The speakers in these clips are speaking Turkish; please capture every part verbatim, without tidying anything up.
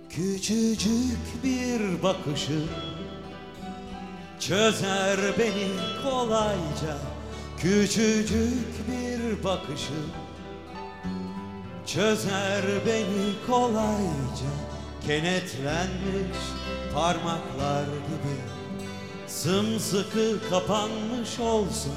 Küçücük bir bakışı çözer beni kolayca. Küçücük bir bakışı çözer beni kolayca. Kenetlenmiş parmaklar gibi sımsıkı kapanmış olsun.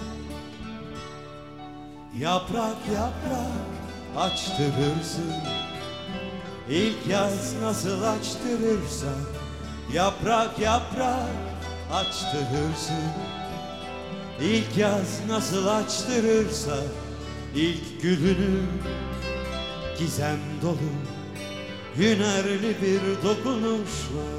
Yaprak yaprak açtırırsın, İlk yaz nasıl açtırırsa. Yaprak yaprak açtırırsın, İlk yaz nasıl açtırırsa. İlk gülünü gizem dolu hünerli bir dokunuşla.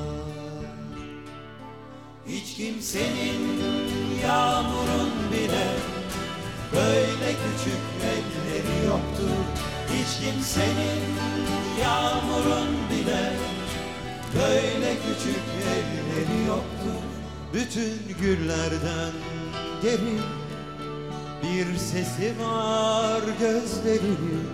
Hiç kimsenin yağmurun bile böyle küçük elleri yoktur. Hiç kimsenin yağmurun bile böyle küçük elleri yoktur. Bütün güllerden derin bir sesi var gözlerinin.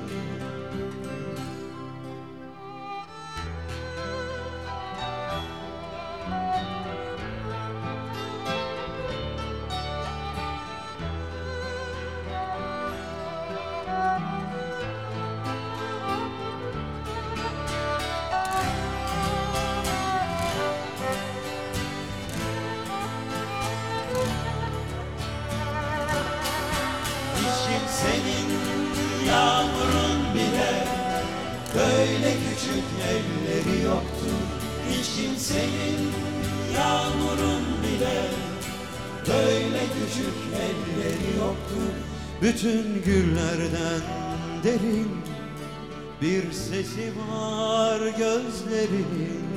Senin yağmurun bile böyle küçük elleri yoktur. Hiç kimsenin yağmurun bile böyle küçük elleri yoktur. Bütün güllerden derin bir sesi var gözlerinin.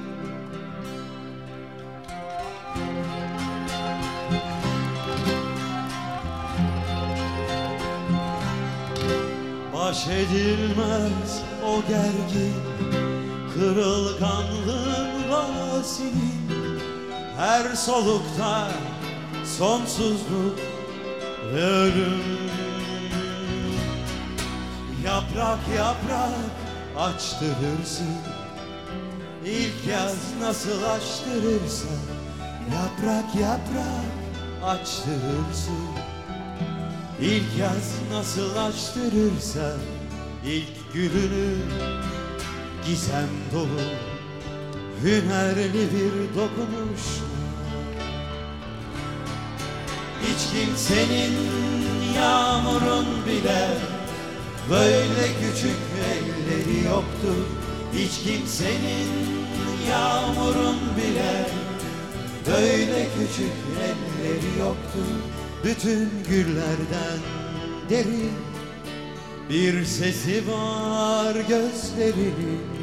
Baş edilmez o gergin kırılganlığın vasinin. Her solukta sonsuzluk ve ölüm. Yaprak yaprak açtırırsın, İlk yaz nasıl açtırırsa. Yaprak yaprak açtırırsın, İlk yaz nasıl açtırırsa. İlk gülünü gizem dolu hünerli bir dokunuşla. Hiç kimsenin yağmurun bile böyle küçük elleri yoktur. Hiç kimsenin yağmurun bile böyle küçük elleri yoktur. Bütün güllerden derin bir sesi var gözlerinin.